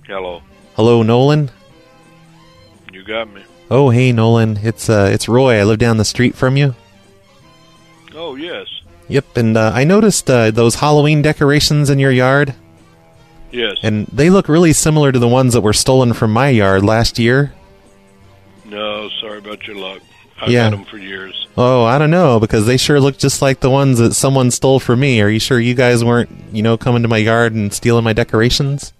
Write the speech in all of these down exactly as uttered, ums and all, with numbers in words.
Hello. Hello, Nolan? You got me. Oh, hey, Nolan. It's uh, it's Roy. I live down the street from you. Oh, yes. Yep, and uh, I noticed uh, those Halloween decorations in your yard. Yes. And they look really similar to the ones that were stolen from my yard last year. No, sorry about your luck. I've Yeah. had them for years. Oh, I don't know, because they sure look just like the ones that someone stole from me. Are you sure you guys weren't, you know, coming to my yard and stealing my decorations?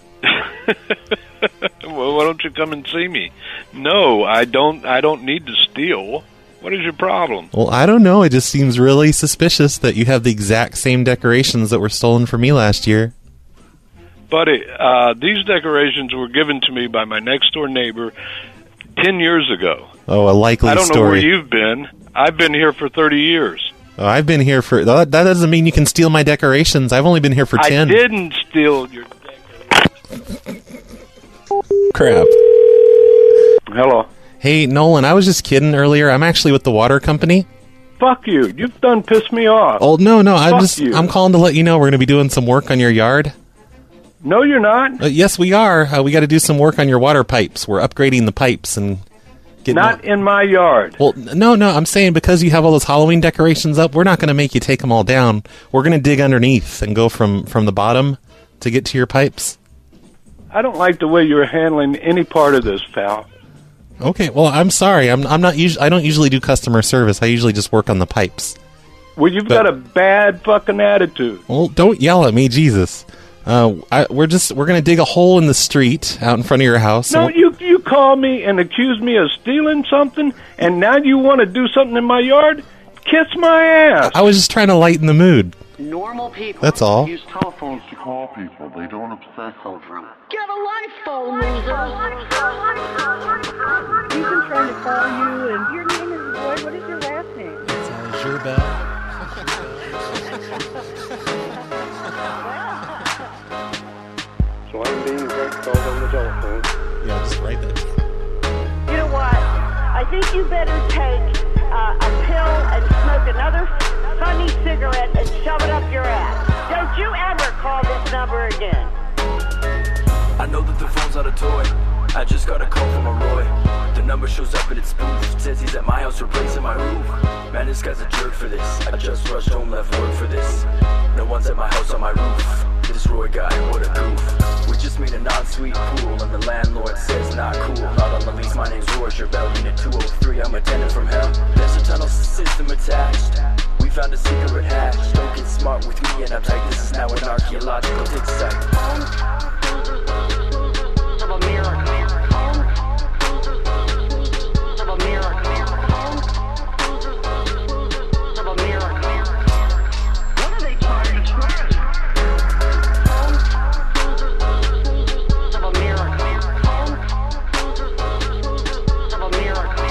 Well, why don't you come and see me? No, I don't. I don't need to steal. What is your problem? Well, I don't know. It just seems really suspicious that you have the exact same decorations that were stolen from me last year. Buddy, uh, these decorations were given to me by my next-door neighbor ten years ago. Oh, a likely story. I don't know where you've been. I've been here for thirty years. Oh, I've been here for... That that doesn't mean you can steal my decorations. I've only been here for ten. I didn't steal your decorations. Crap. Hello. Hey, Nolan, I was just kidding earlier. I'm actually with the water company. Fuck you. You've done pissed me off. Oh, no, no. I'm Fuck just... you. I'm calling to let you know we're going to be doing some work on your yard. No, you're not. Uh, yes, we are. Uh, we got to do some work on your water pipes. We're upgrading the pipes and getting... Not in my yard. Well, no, no, I'm saying because you have all those Halloween decorations up, we're not going to make you take them all down. We're going to dig underneath and go from, from the bottom to get to your pipes. I don't like the way you're handling any part of this, pal. Okay, well, I'm sorry. I'm I'm not usually I don't usually do customer service. I usually just work on the pipes. Well, you've But- got a bad fucking attitude. Well, don't yell at me, Jesus. Uh, I, we're just we're gonna dig a hole in the street out in front of your house. No, and you you call me and accuse me of stealing something, and now you want to do something in my yard? Kiss my ass. I was just trying to lighten the mood. Normal people That's all. use telephones to call people. They don't obsess over them. Get a life, phone loser! We've been trying to call you, and your name is Roy. What is your last name? It's uh, Gerbel. So I'm being called on the telephone. Yeah, just write that. You know what? I think you better take uh, a pill and smoke another funny cigarette and shove it up your ass. Don't you ever call this number again. I know that the phone's not a toy. I just got a call from a Roy. The number shows up and it's spoofed. Says he's at my house replacing my roof. Man, this guy's a jerk for this. I just rushed home, left word for this. No one's at my house on my roof. This Roy guy, what a goof. We just made a non-suite pool and the landlord says not cool. Not on the lease, my name's Roy Gerbel, unit two oh three. I'm a tenant from hell. There's a tunnel system attached. We found a secret hatch. Don't get smart with me and I'm tight. This is now an archaeological dig site. Of America. Of America. Of America. What are they trying to treasure? Of America. Of America.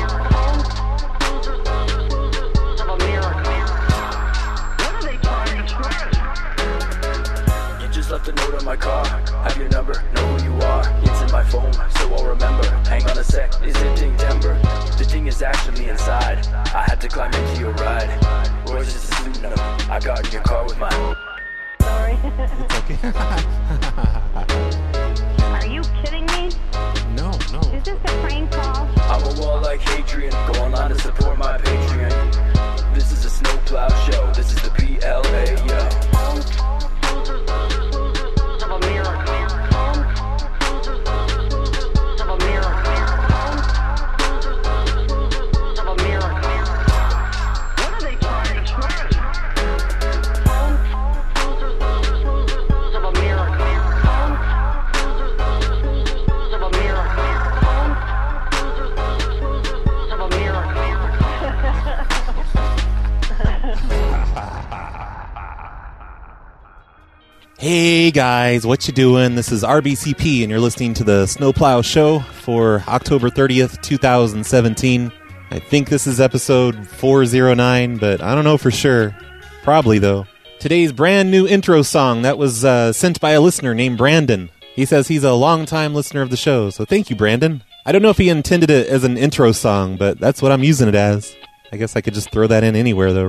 Of America. What are they trying to treasure? You just left a note on my car. Have your number, know who you are. It's in my phone, so I'll remember. Hang on a sec, is it Ding Denver? The thing is actually inside. I had to climb into your ride. Or is this a suit? No, I got in your car with my... Sorry. It's okay. Are you kidding me? No, no. Is this a prank call? I'm a wall like Hadrian. Go online to support my Patreon. This is a snowplow show. This is the P L A, yo. Of America. Of America. Of America. What are they trying to treasure? Of America. Of America. Of America. Hey guys, what you doing? This is R B C P and you're listening to the Snowplow Show for October thirtieth, twenty seventeen. I think this is episode four oh nine, but I don't know for sure. Probably though. Today's brand new intro song that was uh, sent by a listener named Brandon. He says he's a longtime listener of the show, so thank you, Brandon. I don't know if he intended it as an intro song, but that's what I'm using it as. I guess I could just throw that in anywhere though, really.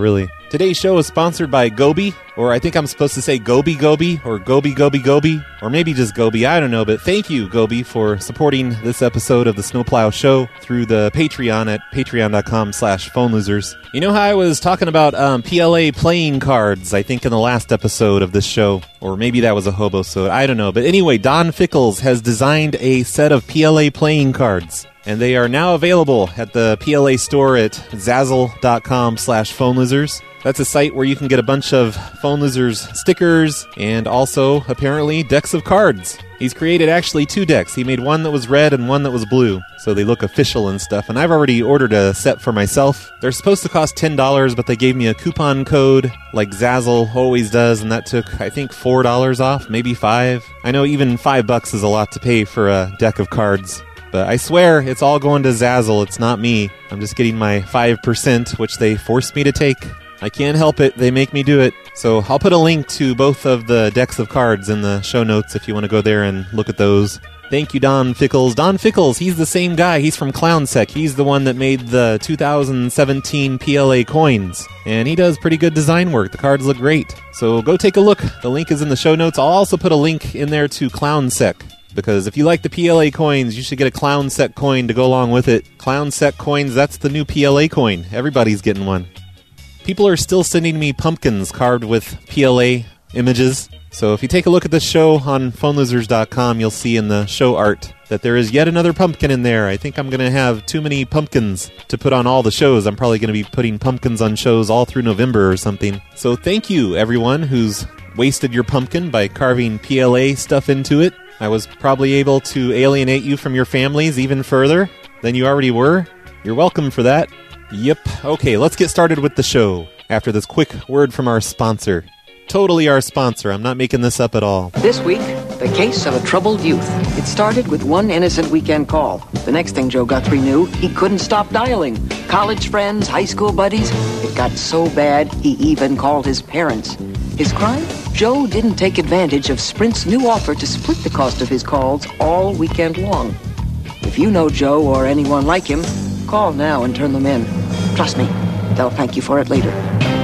Today's show is sponsored by Gobi, or I think I'm supposed to say Gobi Gobi, or Gobi Gobi Gobi, or maybe just Gobi, I don't know, but thank you, Gobi, for supporting this episode of the Snowplow Show through the Patreon at patreon.com slash phone losers. You know how I was talking about um, P L A playing cards, I think in the last episode of this show, or maybe that was a hobo-sode, I don't know, but anyway, Don Fickles has designed a set of P L A playing cards. And they are now available at the P L A store at zazzle.com slash phone losers. That's a site where you can get a bunch of Phone Losers stickers and also, apparently, decks of cards. He's created actually two decks. He made one that was red and one that was blue, so they look official and stuff. And I've already ordered a set for myself. They're supposed to cost ten dollars, but they gave me a coupon code, like Zazzle always does, and that took, I think, four dollars off, maybe five. I know even five bucks is a lot to pay for a deck of cards. But I swear, it's all going to Zazzle. It's not me. I'm just getting my five percent, which they forced me to take. I can't help it. They make me do it. So I'll put a link to both of the decks of cards in the show notes if you want to go there and look at those. Thank you, Don Fickles. Don Fickles, he's the same guy. He's from ClownSec. He's the one that made the two thousand seventeen P L A coins. And he does pretty good design work. The cards look great. So go take a look. The link is in the show notes. I'll also put a link in there to ClownSec. Because if you like the P L A coins, you should get a ClownSec coin to go along with it. ClownSec coins, that's the new P L A coin. Everybody's getting one. People are still sending me pumpkins carved with P L A images. So if you take a look at the show on phone losers dot com, you'll see in the show art that there is yet another pumpkin in there. I think I'm going to have too many pumpkins to put on all the shows. I'm probably going to be putting pumpkins on shows all through November or something. So thank you, everyone who's wasted your pumpkin by carving P L A stuff into it. I was probably able to alienate you from your families even further than you already were. You're welcome for that. Yep. Okay, let's get started with the show after this quick word from our sponsor. Totally our sponsor. I'm not making this up at all. This week, the case of a troubled youth. It started with one innocent weekend call. The next thing Joe Guthrie knew, he couldn't stop dialing. College friends, high school buddies. It got so bad, he even called his parents. His crime? Joe didn't take advantage of Sprint's new offer to split the cost of his calls all weekend long. If you know Joe or anyone like him, call now and turn them in. Trust me, they'll thank you for it later.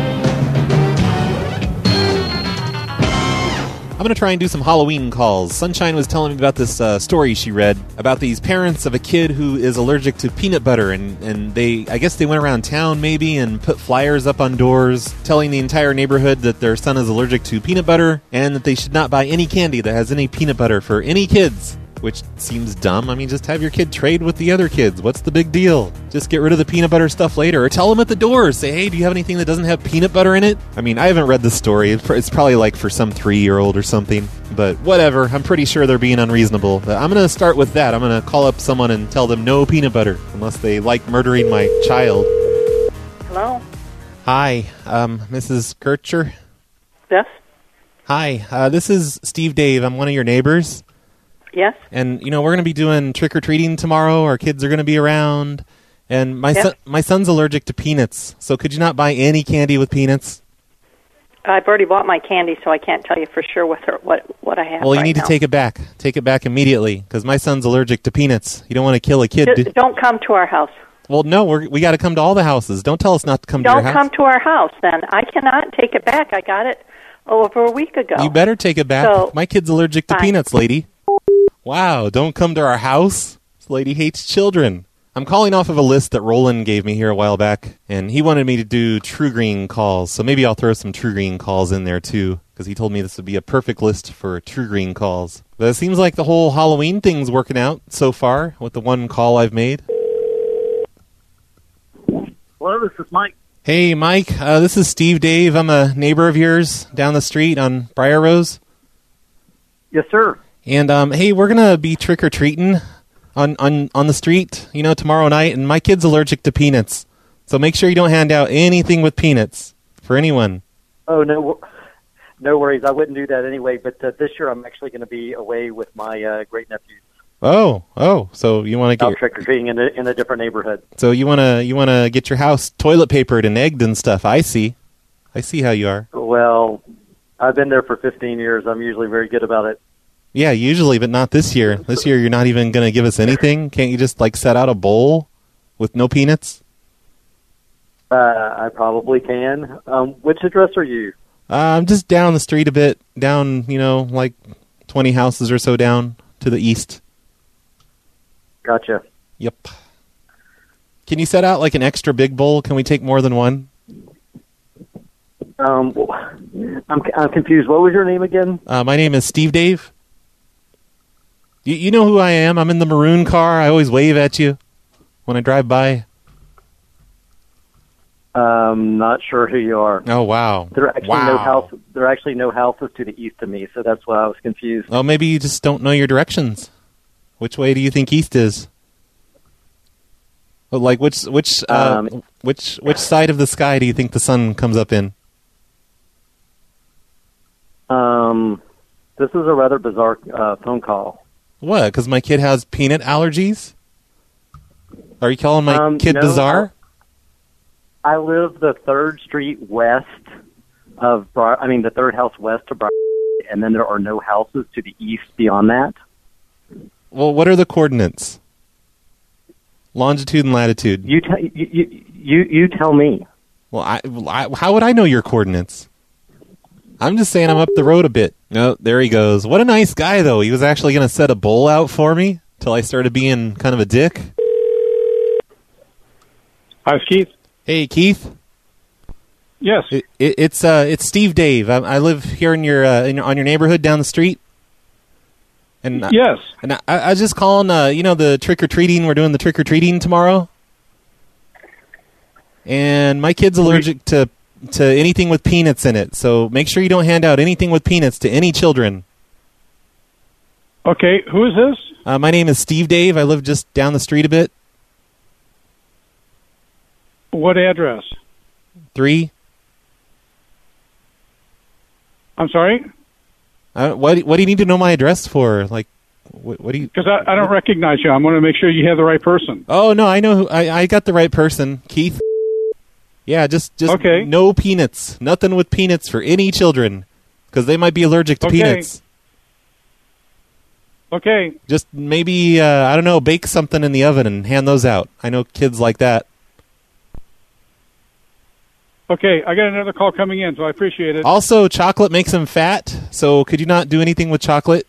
I'm going to try and do some Halloween calls. Sunshine was telling me about this uh, story she read about these parents of a kid who is allergic to peanut butter, and, and they, I guess they went around town maybe and put flyers up on doors telling the entire neighborhood that their son is allergic to peanut butter and that they should not buy any candy that has any peanut butter for any kids. Which seems dumb. I mean, just have your kid trade with the other kids. What's the big deal? Just get rid of the peanut butter stuff later. Or tell them at the door. Say, hey, do you have anything that doesn't have peanut butter in it? I mean, I haven't read the story. It's probably like for some three-year-old or something. But whatever. I'm pretty sure they're being unreasonable. But I'm going to start with that. I'm going to call up someone and tell them no peanut butter. Unless they like murdering my child. Hello? Hi, um, Missus Kircher? Yes? Hi, uh, this is Steve Dave. I'm one of your neighbors. Yes? And, you know, we're going to be doing trick-or-treating tomorrow. Our kids are going to be around. And my, yes. son, my son's allergic to peanuts. So could you not buy any candy with peanuts? I've already bought my candy, so I can't tell you for sure what what, what I have Well, you right need now. to take it back. Take it back immediately, because my son's allergic to peanuts. You don't want to kill a kid. Just don't come to our house. Well, no, we're, we got to come to all the houses. Don't tell us not to come don't to your house. Don't come to our house, then. I cannot take it back. I got it over a week ago. You better take it back. So, my kid's allergic to fine. peanuts, lady. Wow, don't come to our house? This lady hates children. I'm calling off of a list that Roland gave me here a while back, and he wanted me to do True Green calls, so maybe I'll throw some True Green calls in there too, because he told me this would be a perfect list for True Green calls. But it seems like the whole Halloween thing's working out so far with the one call I've made. Hello, this is Mike. Hey, Mike, uh, this is Steve Dave. I'm a neighbor of yours down the street on Briar Rose. Yes, sir. And, um, hey, we're going to be trick-or-treating on, on, on the street, you know, tomorrow night, and my kid's allergic to peanuts. So make sure you don't hand out anything with peanuts for anyone. Oh, no no worries. I wouldn't do that anyway, but uh, this year I'm actually going to be away with my uh, great-nephews. Oh, oh, so you want to get out trick-or-treating in a, in a different neighborhood. So you want to you want to get your house toilet papered and egged and stuff. I see. I see how you are. Well, I've been there for fifteen years. I'm usually very good about it. Yeah, usually, but not this year. This year you're not even going to give us anything? Can't you just, like, set out a bowl with no peanuts? Uh, I probably can. Um, which address are you? Uh, I'm just down the street a bit, down, you know, like twenty houses or so down to the east. Gotcha. Yep. Can you set out like an extra big bowl? Can we take more than one? Um, I'm I'm confused. What was your name again? Uh, my name is Steve Dave. You, you know who I am. I'm in the maroon car. I always wave at you when I drive by. Um, not sure who you are. Oh, wow. There are actually wow. no house. There are actually no houses to the east of me, so that's why I was confused. Oh, maybe you just don't know your directions. Which way do you think east is? Well, like which which uh, Um, which which side of the sky do you think the sun comes up in? Um, this is a rather bizarre uh, phone call. What? Because my kid has peanut allergies? Are you calling my Um, kid no, bizarre? I live the third street west of, Bri- I mean, the third house west of Bri- and then there are no houses to the east beyond that. Well, what are the coordinates? Longitude and latitude. You, t- you, you, you, you tell me. Well, I, I, how would I know your coordinates? I'm just saying I'm up the road a bit. No, there he goes. What a nice guy, though. He was actually going to set a bowl out for me till I started being kind of a dick. Hi, it's Keith. Hey, Keith. Yes. It, it, it's uh, it's Steve Dave. I, I live here in your, uh, in your on your neighborhood down the street. And uh, yes. And I, I was just calling. Uh, you know the trick or treating. We're doing the trick or treating tomorrow. And my kid's allergic to to anything with peanuts in it. So make sure you don't hand out anything with peanuts to any children. Okay. Who is this? Uh, my name is Steve Dave. I live just down the street a bit. What address? Three. I'm sorry? Uh, what What do you need to know my address for? Like, what, what do you? Because I, I don't recognize you. I want to make sure you have the right person. Oh no, I know. Who, I I got the right person, Keith. Yeah, just just okay. No peanuts. Nothing with peanuts for any children, because they might be allergic to okay. peanuts. Okay. Just maybe uh, I don't know. Bake something in the oven and hand those out. I know kids like that. Okay, I got another call coming in, so I appreciate it. Also, chocolate makes them fat, so could you not do anything with chocolate?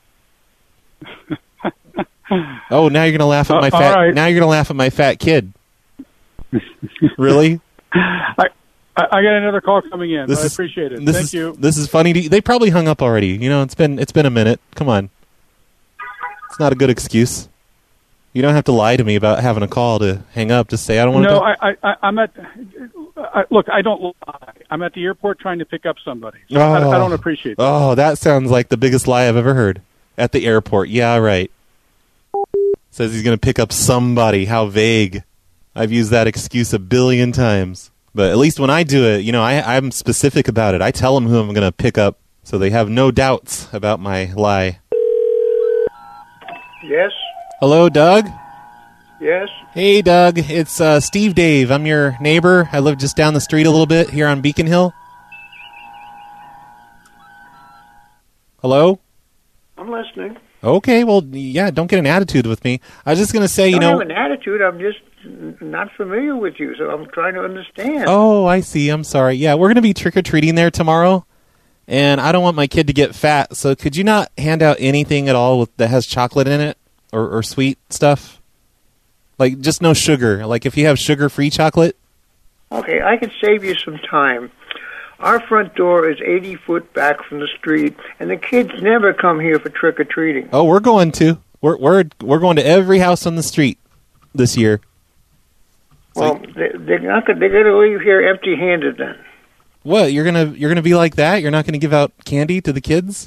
Oh, now you're gonna laugh at my uh, fat. Right. Now you're gonna laugh at my fat kid. Really? I, I I got another call coming in. This I is, appreciate it. This Thank is, you. This is funny. To, they probably hung up already. You know, it's been it's been a minute. Come on, it's not a good excuse. You don't have to lie to me about having a call to hang up. Just say I don't want to. No, I, I, I'm at. I, look, I don't lie. I'm at the airport trying to pick up somebody. So oh. I, I don't appreciate that. Oh, that sounds like the biggest lie I've ever heard. At the airport, yeah, right. Says he's going to pick up somebody. How vague. I've used that excuse a billion times. But at least when I do it, you know, I, I'm specific about it. I tell them who I'm going to pick up so they have no doubts about my lie. Yes? Hello, Doug? Yes? Hey, Doug. It's uh, Steve Dave. I'm your neighbor. I live just down the street a little bit here on Beacon Hill. Hello? I'm listening. Okay, well, yeah, don't get an attitude with me. I was just going to say, you I don't know... have an attitude. I'm just not familiar with you, so I'm trying to understand. Oh, I see. I'm sorry. Yeah, we're going to be trick-or-treating there tomorrow, and I don't want my kid to get fat, so could you not hand out anything at all with, that has chocolate in it or, or sweet stuff? Like, just no sugar. Like, if you have sugar-free chocolate? Okay, I can save you some time. Our front door is eighty foot back from the street, and the kids never come here for trick-or-treating. Oh, we're going to. We're we're we're going to every house on the street this year. Well, like, they, they're not gonna, they're going to leave here empty-handed then. What, you're gonna you're gonna be like that? You're not going to give out candy to the kids?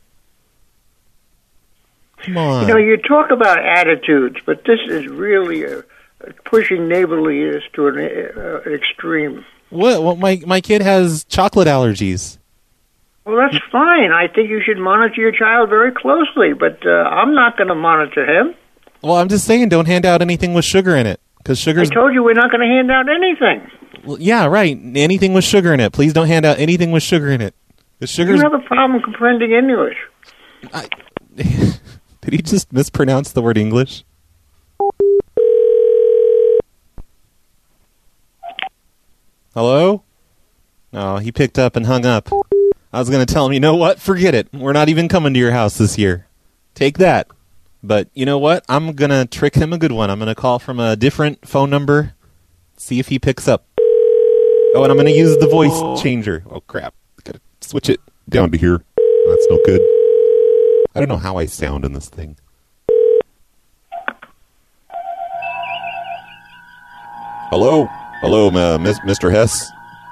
Come on. You know, you talk about attitudes, but this is really a, a pushing neighborliness to an, uh, an extreme. What? Well, my my kid has chocolate allergies. Well, that's fine. I think you should monitor your child very closely, but uh, I'm not going to monitor him. Well, I'm just saying, don't hand out anything with sugar in it, because sugar's... I told you we're not going to hand out anything. Well, yeah, right. Anything with sugar in it. Please don't hand out anything with sugar in it. The sugar's... You have a problem comprehending English. I... Did he just mispronounce the word English? Hello? No, he picked up and hung up. I was going to tell him, you know what? Forget it. We're not even coming to your house this year. Take that. But you know what? I'm going to trick him a good one. I'm going to call from a different phone number, see if he picks up. Oh, and I'm going to use the voice oh. changer. Oh, crap. Got to switch it down to here. That's no good. I don't know how I sound in this thing. Hello? Hello, uh, Mister Hess?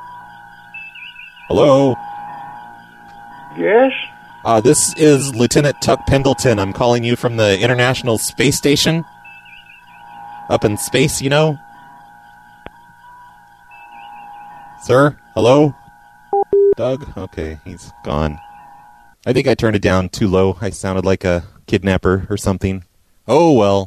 Hello? Yes? Uh, this is Lieutenant Tuck Pendleton. I'm calling you from the International Space Station. Up in space, you know? Sir? Hello? Doug? Okay, he's gone. I think I turned it down too low. I sounded like a kidnapper or something. Oh, well.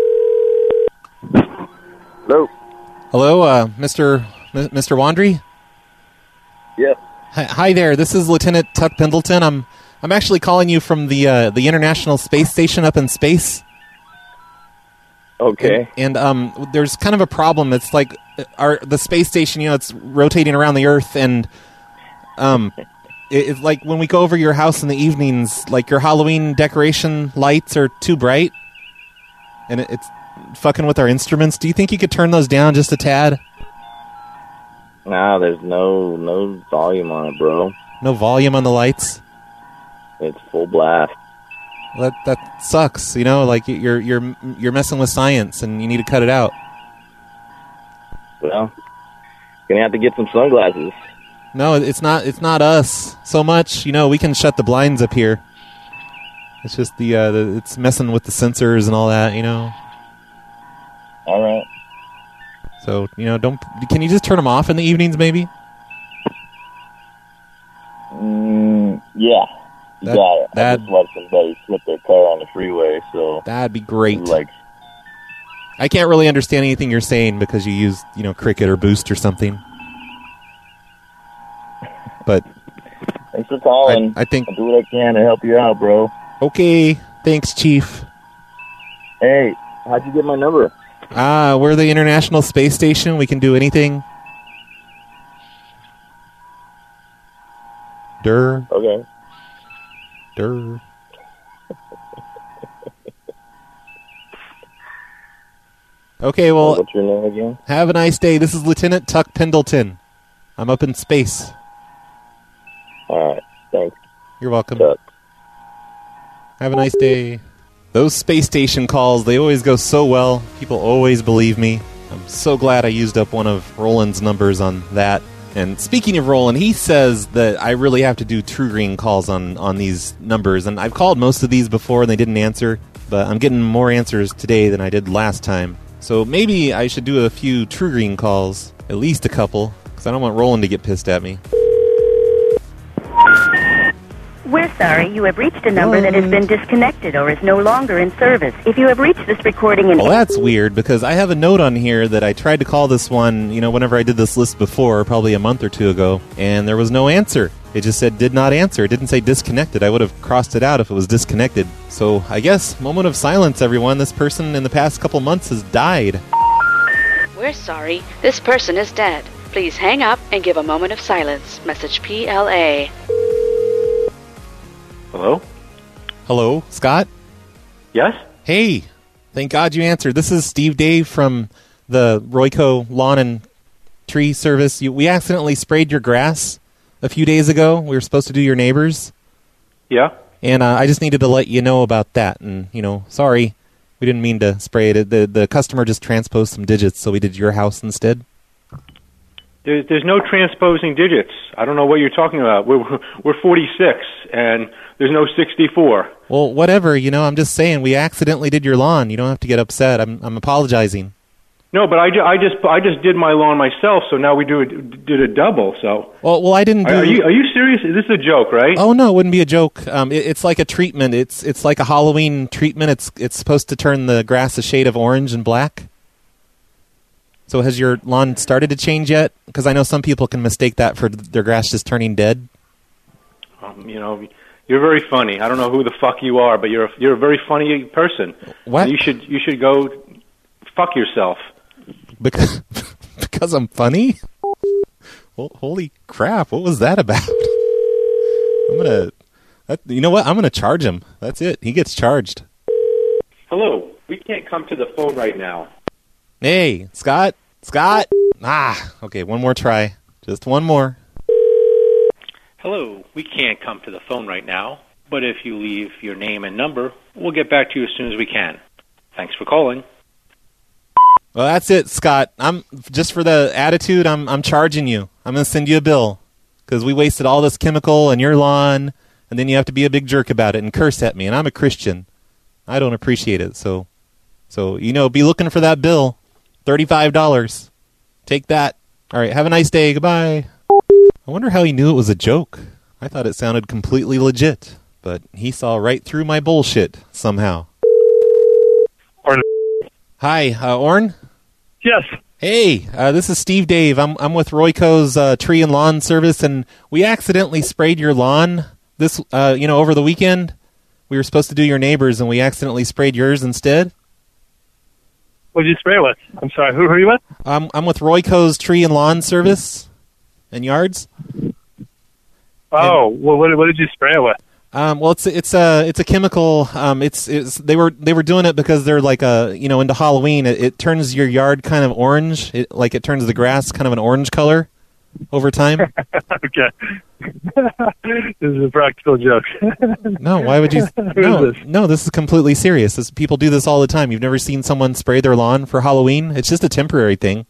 Hello? Hello, uh, Mister M- Mister Wandry? Yes. Hi, hi there. This is Lieutenant Tuck Pendleton. I'm I'm actually calling you from the uh, the International Space Station up in space. Okay. And, and um, there's kind of a problem. It's like our the space station, you know, it's rotating around the Earth, and um, it, it's like when we go over your house in the evenings, like your Halloween decoration lights are too bright, and it, it's fucking with our instruments. Do you think you could turn those down just a tad? Nah, there's no no volume on it, bro. No volume on the lights? It's full blast. That that sucks, you know. Like you're you're you're messing with science, and you need to cut it out. Well, gonna have to get some sunglasses. No, it's not. It's not us so much. You know, we can shut the blinds up here. It's just the, uh, the it's messing with the sensors and all that. You know. All right. So you know, don't. Can you just turn them off in the evenings, maybe? Mm, yeah. You That- got it. that- I just let somebody flip their car on the freeway, so That'd be great. like I can't really understand anything you're saying because you use, you know, Cricket or Boost or something. But thanks for calling. I, I think I'll do what I can to help you out, bro. Okay, thanks, Chief. Hey, how'd you get my number? Ah, we're the International Space Station. We can do anything. Durr. Okay. Durr. Okay, well, what's your name again? Have a nice day. This is Lieutenant Tuck Pendleton. I'm up in space. All right, thanks. You're welcome. Tuck. Have a nice day. Those space station calls, they always go so well. People always believe me. I'm so glad I used up one of Roland's numbers on that. And speaking of Roland, he says that I really have to do True Green calls on, on these numbers. And I've called most of these before and they didn't answer. But I'm getting more answers today than I did last time. So maybe I should do a few True Green calls. At least a couple. Because I don't want Roland to get pissed at me. We're sorry, you have reached a number that has been disconnected or is no longer in service. If you have reached this recording in... Well, that's weird, because I have a note on here that I tried to call this one, you know, whenever I did this list before, probably a month or two ago, and there was no answer. It just said did not answer. It didn't say disconnected. I would have crossed it out if it was disconnected. So, I guess, moment of silence, everyone. This person in the past couple months has died. We're sorry, this person is dead. Please hang up and give a moment of silence. Message P L A. Hello? Hello, Scott? Yes? Hey, thank God you answered. This is Steve Dave from the Royco Lawn and Tree Service. You, we accidentally sprayed your grass a few days ago. We were supposed to do your neighbors. Yeah? And uh, I just needed to let you know about that. And, you know, sorry, we didn't mean to spray it. The, the customer just transposed some digits, so we did your house instead. There's, there's no transposing digits. I don't know what you're talking about. We're, we're forty-six, and there's no sixty-four. Well, whatever, you know, I'm just saying we accidentally did your lawn. You don't have to get upset. I'm I'm apologizing. No, but I, ju- I just I just did my lawn myself, so now we do a, did a double. So well, well, I didn't. Do... Are, are you are you serious? This is a joke, right? Oh no, it wouldn't be a joke. Um, it, it's like a treatment. It's it's like a Halloween treatment. It's it's supposed to turn the grass a shade of orange and black. So has your lawn started to change yet? Because I know some people can mistake that for their grass just turning dead. Um, you know, you're very funny. I don't know who the fuck you are, but you're a, you're a very funny person. What? You should you should go fuck yourself. Because because I'm funny? Well, holy crap! What was that about? I'm gonna. That, you know what? I'm gonna charge him. That's it. He gets charged. Hello. We can't come to the phone right now. Hey, Scott. Scott. Ah. Okay. One more try. Just one more. Hello. We can't come to the phone right now, but if you leave your name and number, we'll get back to you as soon as we can. Thanks for calling. Well, that's it, Scott. I'm just for the attitude. I'm I'm charging you. I'm gonna send you a bill because we wasted all this chemical in your lawn, and then you have to be a big jerk about it and curse at me. And I'm a Christian. I don't appreciate it. So, so you know, be looking for that bill. Thirty-five dollars. Take that. All right. Have a nice day. Goodbye. I wonder how he knew it was a joke. I thought it sounded completely legit, but he saw right through my bullshit somehow. Orn. Hi, uh, Orn? Yes. Hey, uh, this is Steve Dave. I'm I'm with Royco's uh, Tree and Lawn Service, and we accidentally sprayed your lawn this, uh, you know, over the weekend. We were supposed to do your neighbors, and we accidentally sprayed yours instead. What did you spray with? I'm sorry, who, who are you with? Um, I'm with Royco's Tree and Lawn Service and Yards. Oh, and, well, what, what did you spray it with? Um, well, it's it's a it's a chemical. Um, it's it's they were they were doing it because they're like a you know into Halloween. It, it turns your yard kind of orange. It, like it turns the grass kind of an orange color over time. Okay, this is a practical joke. No, why would you? No, this? no, this is completely serious. This, people do this all the time. You've never seen someone spray their lawn for Halloween? It's just a temporary thing.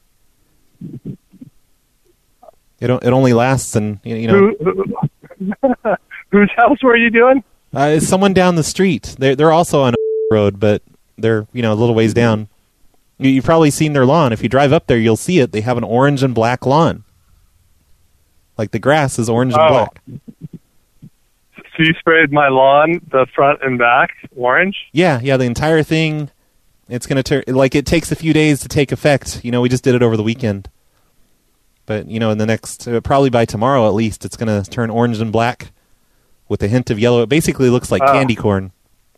It it only lasts, and you know. Who, who, whose house were you doing? Uh, it's someone down the street. They're they're also on a road, but they're you know a little ways down. You, you've probably seen their lawn. If you drive up there, you'll see it. They have an orange and black lawn. Like the grass is orange and oh. black. So you sprayed my lawn, the front and back, orange? Yeah, yeah, the entire thing. It's gonna turn like it takes a few days to take effect. You know, we just did it over the weekend. But you know, in the next, uh, probably by tomorrow at least, it's gonna turn orange and black with a hint of yellow. It basically looks like oh. candy corn.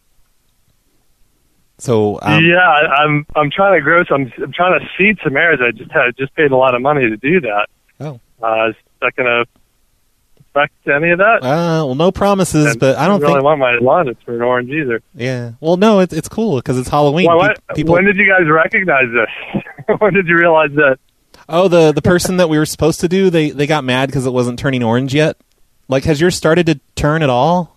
So um, yeah, I, I'm I'm trying to grow some. I'm trying to seed some areas. I just had just paid a lot of money to do that. Oh, uh, is that going to affect any of that? Uh, well, no promises, and but I don't I really think want my lawn to turn orange either. Yeah, well, no, it's it's cool because it's Halloween. Well, what, People, when did you guys recognize this? When did you realize that? Oh, the the person that we were supposed to do, they they got mad because it wasn't turning orange yet. Like, has yours started to turn at all?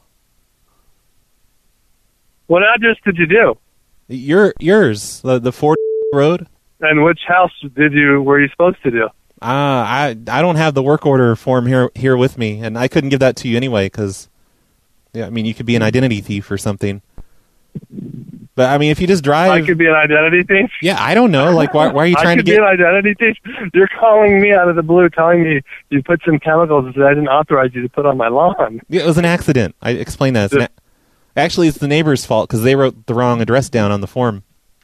What address did you do? Your yours, the the Ford Road. And which house did you were you supposed to do? Ah, uh, I I don't have the work order form here here with me, and I couldn't give that to you anyway because, yeah, I mean you could be an identity thief or something. But I mean, if you just drive, I could be an identity thief. Yeah, I don't know. Like, why, why are you trying I could to get? be an identity thief. You're calling me out of the blue, telling me you put some chemicals that I didn't authorize you to put on my lawn. Yeah, it was an accident. I explained that. It's an a- Actually, it's the neighbor's fault because they wrote the wrong address down on the form.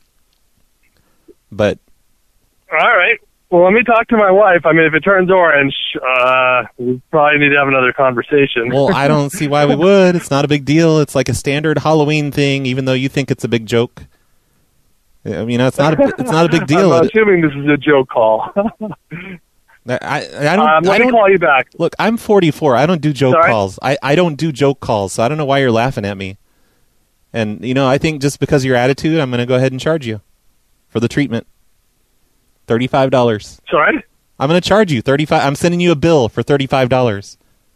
But all right. Well, let me talk to my wife. I mean, if it turns orange, uh, we probably need to have another conversation. Well, I don't see why we would. It's not a big deal. It's like a standard Halloween thing, even though you think it's a big joke. I mean, it's not a, it's not a big deal. I'm assuming this is a joke call. I, I don't. Um, let I me don't, call you back. Look, I'm forty-four. I don't do joke Sorry? calls. I, I don't do joke calls, so I don't know why you're laughing at me. And, you know, I think just because of your attitude, I'm going to go ahead and charge you for the treatment. thirty-five dollars. Sorry? I'm going to charge you thirty-five dollars. I'm sending you a bill for thirty-five dollars.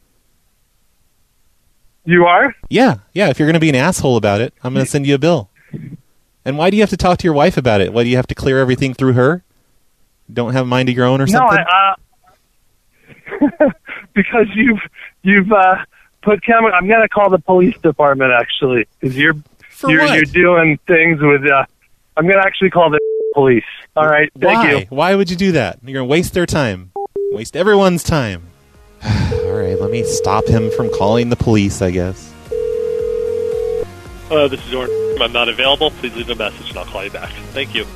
You are? Yeah, yeah. If you're going to be an asshole about it, I'm going to send you a bill. And why do you have to talk to your wife about it? Why do you have to clear everything through her? Don't have a mind of your own or something? No, I, uh, because you've you've uh, put chemi- I'm going to call the police department actually because you're For you're what? you're doing things with. Uh, I'm going to actually call the police. All right, thank Why? you. Why would you do that? You're going to waste their time. Waste everyone's time. All right, let me stop him from calling the police, I guess. Hello, this is Orn. I'm not available. Please leave a message and I'll call you back. Thank you.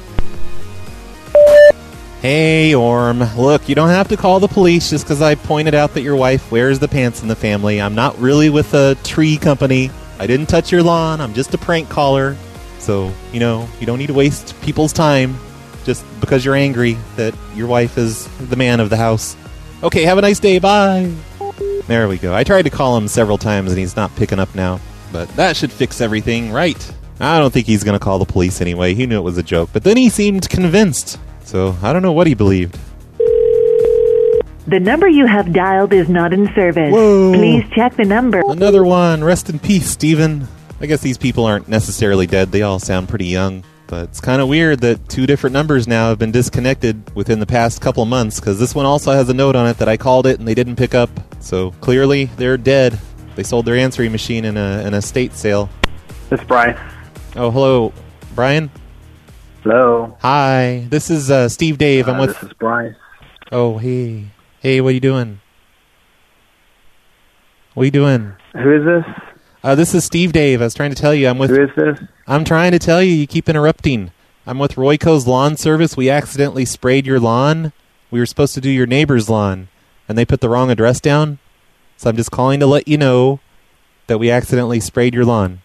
Hey, Orm. Look, you don't have to call the police just because I pointed out that your wife wears the pants in the family. I'm not really with a tree company. I didn't touch your lawn. I'm just a prank caller. So, you know, you don't need to waste people's time just because you're angry that your wife is the man of the house. Okay, have a nice day. Bye. There we go. I tried to call him several times, and he's not picking up now. But that should fix everything, right? I don't think he's going to call the police anyway. He knew it was a joke. But then he seemed convinced. So I don't know what he believed. The number you have dialed is not in service. Whoa. Please check the number. Another one. Rest in peace, Steven. I guess these people aren't necessarily dead. They all sound pretty young. But it's kind of weird that two different numbers now have been disconnected within the past couple months, because this one also has a note on it that I called it and they didn't pick up. So clearly they're dead. They sold their answering machine in a an estate sale. This is Brian. Oh, hello, Brian? Hello. Hi, this is uh, Steve Dave. I'm Uh, with... this is Brian. Oh, hey. Hey, what are you doing? What are you doing? Who is this? Uh, this is Steve Dave. I was trying to tell you. I'm with... Who is this? I'm trying to tell you. You keep interrupting. I'm with Royco's Lawn Service. We accidentally sprayed your lawn. We were supposed to do your neighbor's lawn, and they put the wrong address down. So I'm just calling to let you know that we accidentally sprayed your lawn.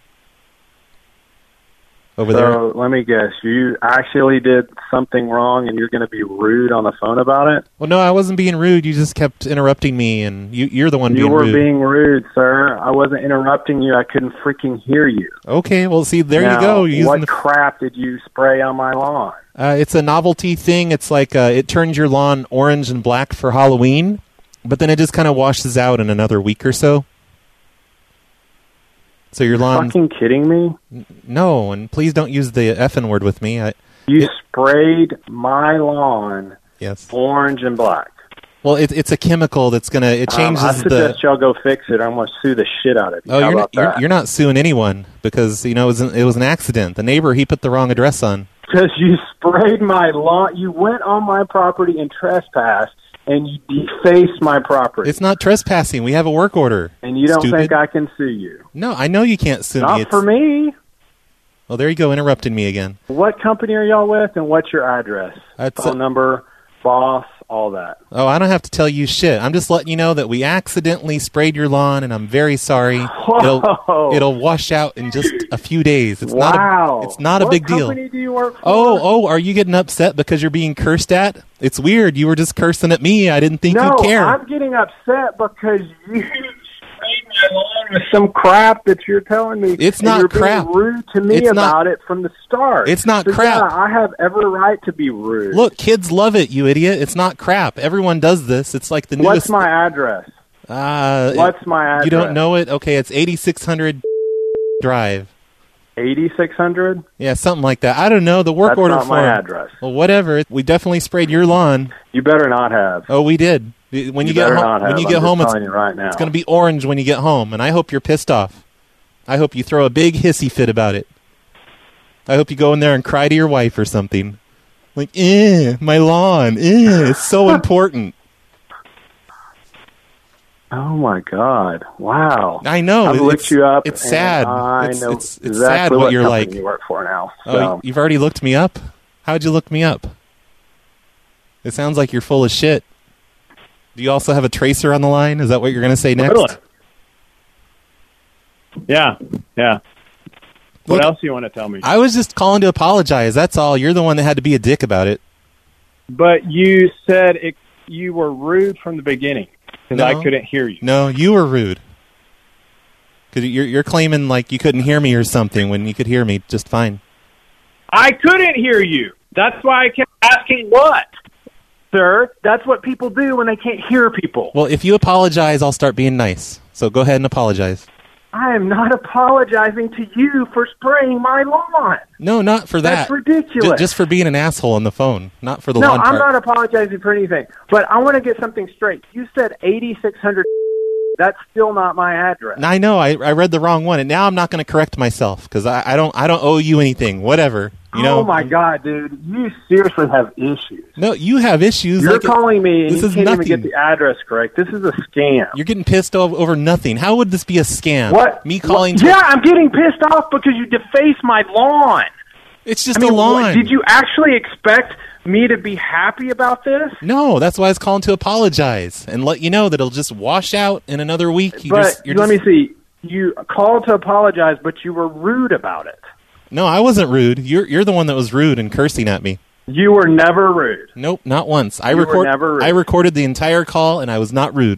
Over so, there. So let me guess. You actually did something wrong, and you're going to be rude on the phone about it? Well, no, I wasn't being rude. You just kept interrupting me, and you, you're the one you being were rude. being rude, sir. I wasn't interrupting you. I couldn't freaking hear you. Okay, well, see, there now, you go. You're what using the... crap did you spray on my lawn? Uh, it's a novelty thing. It's like uh, it turns your lawn orange and black for Halloween, but then it just kind of washes out in another week or so. So your lawn... Fucking kidding me? N- no, and please don't use the effing word with me. I, you it... sprayed my lawn yes. orange and black. Well, it, it's a chemical that's going to... It changes um, I suggest the... y'all go fix it. I'm going to sue the shit out of you. Oh, How you're about not, you're, that? you're not suing anyone because, you know, it was, an, it was an accident. The neighbor, he put the wrong address on. Because you sprayed my lawn. You went on my property and trespassed, and you defaced my property. It's not trespassing. We have a work order. And you don't Stupid. think I can sue you? No, I know you can't sue Not me. It's... for me. Well, there you go, interrupting me again. What company are y'all with, and what's your address? That's Phone a... number, boss, all that. Oh, I don't have to tell you shit. I'm just letting you know that we accidentally sprayed your lawn, and I'm very sorry. It'll, it'll wash out in just a few days. It's wow. not a, it's not what a big deal. What company do you work for? Oh, oh, are you getting upset because you're being cursed at? It's weird. You were just cursing at me. I didn't think no, you'd care. I'm getting upset because you sprayed my lawn with some crap that you're telling me. It's and not you're crap. Being rude to me it's about not, it from the start. It's not so crap. Yeah, I have every right to be rude. Look, kids love it, you idiot. It's not crap. Everyone does this. It's like the newest... What's my address? Uh, What's my address? You don't know it? Okay, it's eighty-six hundred Drive. eighty-six hundred? Yeah, something like that. I don't know. The work That's order not form. my address. Well, whatever. We definitely sprayed your lawn. You better not have. Oh, we did. When you, you get better home, not have. when you I'm get just home, it's, telling you right now. it's going to be orange when you get home, and I hope you're pissed off. I hope you throw a big hissy fit about it. I hope you go in there and cry to your wife or something. Like, eh, my lawn, eh, it's so important. Oh my God! Wow. I know. I've looked you up. It's sad. I it's know it's, it's exactly sad what, what you're company like. You work for now. So. Oh, you've already looked me up? How'd you look me up? It sounds like you're full of shit. Do you also have a tracer on the line? Is that what you're going to say next? Really? Yeah, yeah. What Look, else do you want to tell me? I was just calling to apologize. That's all. You're the one that had to be a dick about it. But you said it, you were rude from the beginning because No. I couldn't hear you. No, you were rude. Because you're, you're claiming like you couldn't hear me or something when you could hear me just fine. I couldn't hear you. That's why I kept asking what. Sir, that's what people do when they can't hear people. Well, if you apologize, I'll start being nice. So go ahead and apologize. I am not apologizing to you for spraying my lawn. No, not for that. That's ridiculous. Ju- just for being an asshole on the phone, not for the no, lawn I'm part. not apologizing for anything. But I want to get something straight. You said eighty-six hundred. That's still not my address. I know. I, I read the wrong one, and now I'm not going to correct myself because I, I don't I don't owe you anything. Whatever. You know? Oh my God, dude! You seriously have issues. No, you have issues. You're like calling me and this you is can't nothing. even get the address correct. This is a scam. You're getting pissed off over nothing. How would this be a scam? What? Me calling? What? To Yeah, I'm getting pissed off because you defaced my lawn. It's just I mean, a lawn. what, did you actually expect me to be happy about this? No, that's why I was calling to apologize and let you know that it'll just wash out in another week. You but just, you're let just... me see. You called to apologize, but you were rude about it. No, I wasn't rude. You're you're the one that was rude and cursing at me. You were never rude. Nope, not once. I You were record. never rude. I recorded the entire call, and I was not rude.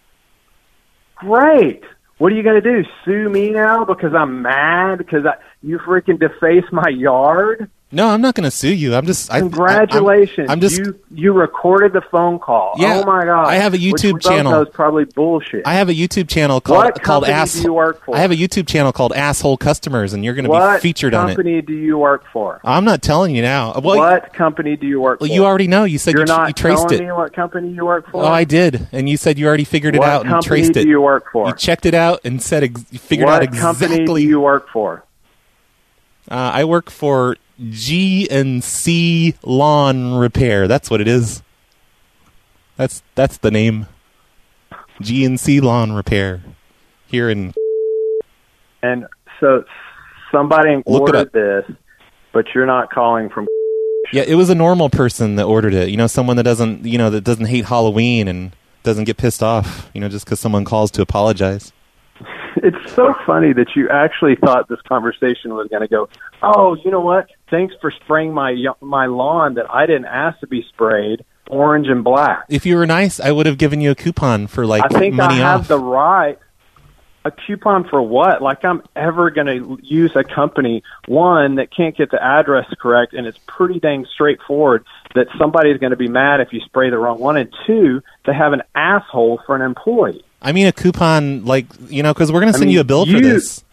Great. What are you going to do? Sue me now because I'm mad because I, you freaking deface my yard? No, I'm not going to sue you. I'm just. I, Congratulations. I, I'm, I'm just. You you recorded the phone call. Yeah, oh my god. I have a YouTube which we both channel. know is probably bullshit. I have a YouTube channel called What called company Ass. do you work for? I have a YouTube channel called Asshole Customers, and you're going to What be featured on it. company do you work for? I'm not telling you now. Well, what company do you work well, for? you already know. You said You're you, tr- not you traced telling it. me what company you work for? Oh, I did, and you said you already figured it What out and company traced it. do you work for? You checked it out and said ex- you figured what out exactly. company do you work for? Uh, I work for G and C Lawn Repair. That's what it is. That's that's the name. G and C Lawn Repair here in. And so somebody Look it ordered up. this, but you're not calling from. Yeah, it was a normal person that ordered it. You know, someone that doesn't, you know, that doesn't hate Halloween and doesn't get pissed off. You know, just because someone calls to apologize. It's so funny that you actually thought this conversation was going to go, oh, you know what? Thanks for spraying my my lawn that I didn't ask to be sprayed, orange and black. If you were nice, I would have given you a coupon for like I think money I have off. the right. A coupon for what? Like I'm ever going to use a company, one, that can't get the address correct, and it's pretty dang straightforward that somebody's going to be mad if you spray the wrong one, and two, they have an asshole for an employee. I mean, a coupon, like, you know, because we're going to I send mean, you a bill for you- this.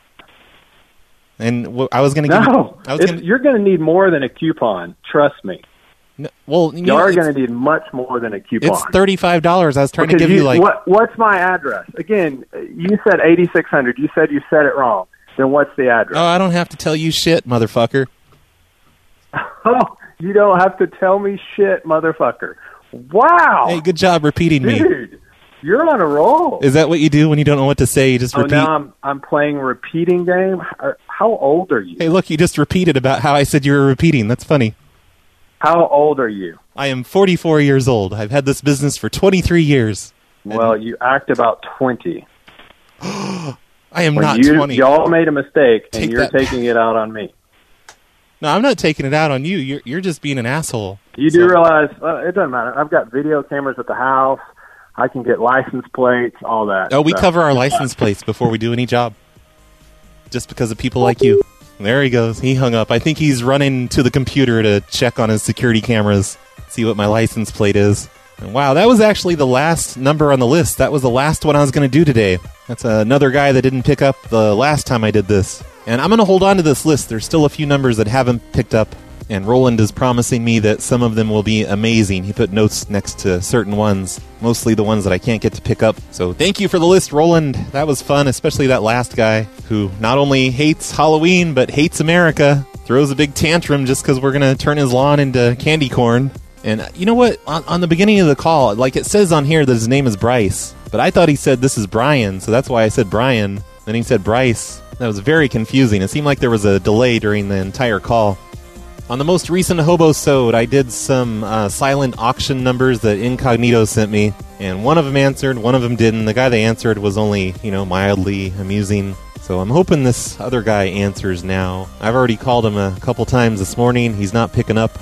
And w- I was going to give No, you... I was it's- gonna, you're going to need more than a coupon. Trust me. no, well, you You know, are it's, going to need much more than a coupon. it's thirty-five dollars. I was trying Because to give you, like... what, what's my address? Again, you said eighty-six hundred. You said you said it wrong. Then what's the address? Oh, I don't have to tell you shit, motherfucker. Oh, you don't have to tell me shit, motherfucker. Wow. Hey, good job repeating me. Dude, you're on a roll. Is that what you do when you don't know what to say? You just Oh, repeat? now I'm I'm playing repeating game. How- How old are you? Hey, look, you just repeated about how I said you were repeating. That's funny. How old are you? I am forty-four years old. I've had this business for twenty-three years. Well, you act about twenty. I am When not you, twenty. Y'all made a mistake, Take and you're that taking it out on me. No, I'm not taking it out on you. You're you're just being an asshole. You do realize uh, it doesn't matter. I've got video cameras at the house. I can get license plates, all that. Oh, we stuff. cover our license plates before we do any job. Just because of people like you. There he goes. He hung up. I think he's running to the computer to check on his security cameras, see what my license plate is. And wow, that was actually the last number on the list. That was the last one I was going to do today. That's another guy that didn't pick up the last time I did this. And I'm going to hold on to this list. There's still a few numbers that haven't picked up. And Roland is promising me that some of them will be amazing. He put notes next to certain ones, mostly the ones that I can't get to pick up. So thank you for the list, Roland. That was fun, especially that last guy who not only hates Halloween, but hates America. Throws a big tantrum just because we're going to turn his lawn into candy corn. And you know what? On, on the beginning of the call, like it says on here that his name is Bryce, but I thought he said this is Brian, so that's why I said Brian. Then he said Bryce. That was very confusing. It seemed like there was a delay during the entire call. On the most recent Hobo-sode, I did some uh, silent auction numbers that Incognito sent me, and one of them answered, one of them didn't. The guy that answered was only, you know, mildly amusing. So I'm hoping this other guy answers now. I've already called him a couple times this morning. He's not picking up.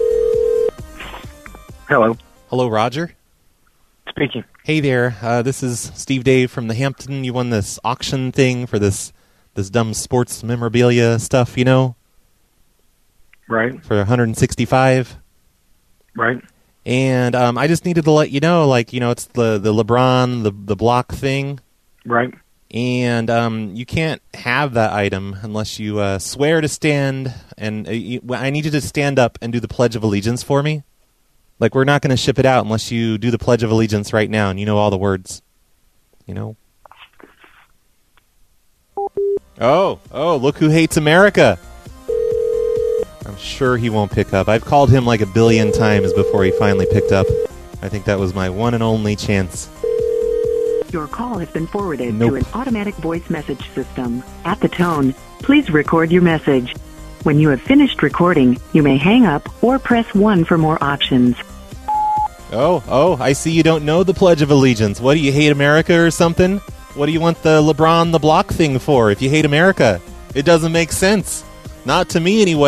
Hello. Hello, Roger. Speaking. Hey there. Uh, this is Steve Dave from the Hampton. You won this auction thing for this this dumb sports memorabilia stuff, you know? Right. For one hundred sixty-five. Right. And um, I just needed to let you know, like, you know, it's the, the LeBron, the the block thing. Right. And um, you can't have that item unless you uh, swear to stand, and uh, you, I need you to stand up and do the Pledge of Allegiance for me. Like, we're not going to ship it out unless you do the Pledge of Allegiance right now, and you know all the words. You know? Oh, oh, look who hates America. I'm sure he won't pick up. I've called him like a billion times before he finally picked up. I think that was my one and only chance. Your call has been forwarded Nope. to an automatic voice message system. At the tone, please record your message. When you have finished recording, you may hang up or press one for more options. Oh, oh, I see you don't know the Pledge of Allegiance. What, do you hate America or something? What do you want the LeBron the block thing for if you hate America? It doesn't make sense. Not to me, anyway.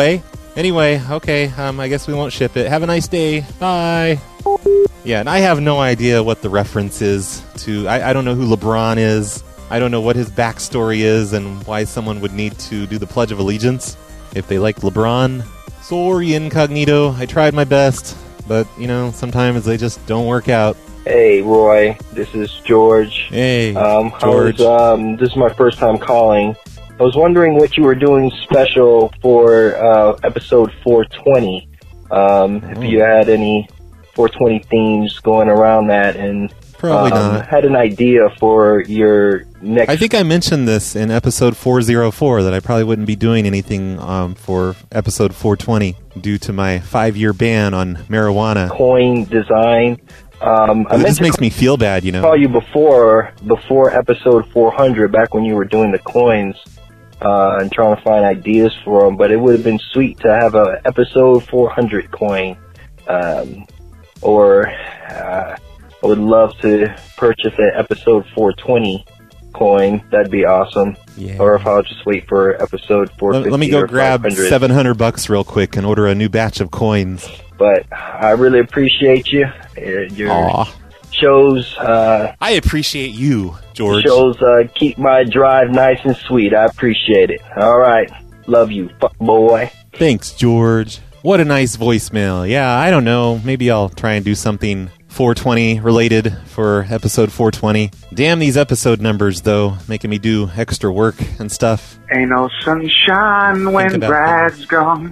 Anyway, okay, um, I guess we won't ship it. Have a nice day. Bye. Yeah, and I have no idea what the reference is to... I, I don't know who LeBron is. I don't know what his backstory is and why someone would need to do the Pledge of Allegiance if they like LeBron. Sorry, Incognito. I tried my best, but, you know, sometimes they just don't work out. Hey, Roy. This is George. Hey, um, George. I was, um, this is my first time calling. I was wondering what you were doing special for uh, episode four twenty. Um, Oh. If you had any four twenty themes going around that, and Probably um, not. had an idea for your next. I think I mentioned this in episode four oh four, that I probably wouldn't be doing anything um, for episode four twenty due to my five-year ban on marijuana. Coin design. Um, I It meant just to makes me feel bad, you know. call you before before episode four hundred, back when you were doing the coins uh, and trying to find ideas for them. But it would have been sweet to have a episode four hundred coin, um, or uh, I would love to purchase an episode four twenty coin. That'd be awesome. Yeah. Or if I'll just wait for episode four fifty. Let, let me go or grab five hundred. seven hundred bucks real quick and order a new batch of coins. But I really appreciate you. Uh, Your Aw. shows. Uh, I appreciate you, George. Shows uh, keep my drive nice and sweet. I appreciate it. All right. Love you, fuck boy. Thanks, George. What a nice voicemail. Yeah, I don't know. Maybe I'll try and do something four twenty related for episode four twenty. Damn these episode numbers, though, making me do extra work and stuff. Ain't no sunshine when about Brad's gone.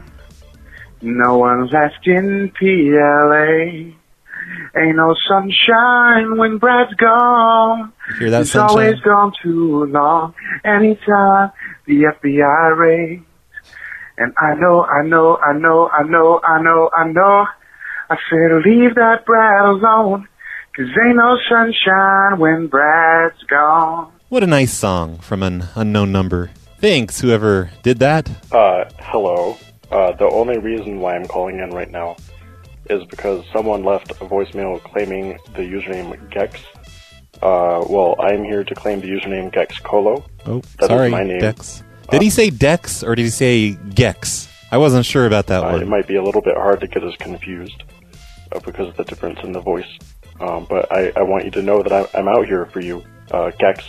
No one's left in P L A. Ain't no sunshine when Brad's gone. Hear that, He's sunshine? always gone too long. Anytime the F B I raids. And I know, I know, I know, I know, I know, I know. I said leave that Brad alone. Cause ain't no sunshine when Brad's gone. What a nice song from an unknown number. Thanks, whoever did that. Uh, hello. Uh, the only reason why I'm calling in right now is because someone left a voicemail claiming the username Gex. Uh, well, I'm here to claim the username Gex Colo. Oh, That is sorry, my name. Dex. Did he say Dex or did he say Gex? I wasn't sure about that Uh, one. it might be a little bit hard to get us confused uh, because of the difference in the voice. Um, but I, I want you to know that I, I'm out here for you, uh, Gex.